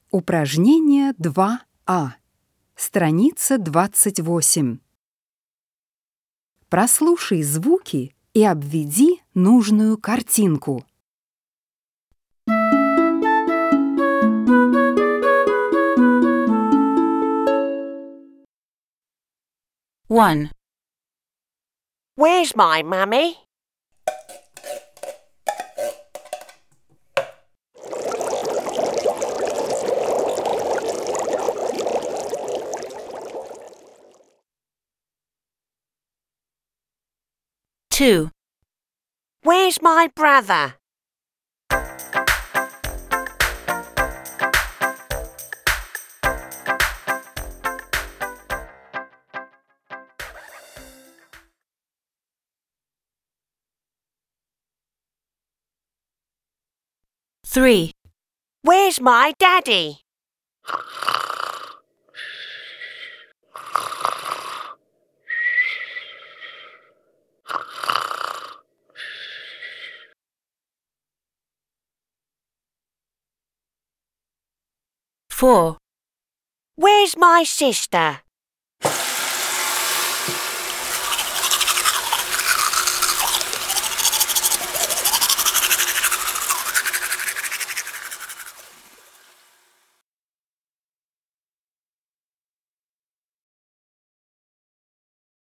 Упражнение 2А. Страница 28. Прослушай звуки и обведи нужную картинку. One, Where's my mummy? two, Where's my brother? three, Where's my daddy? four, Where's my sister?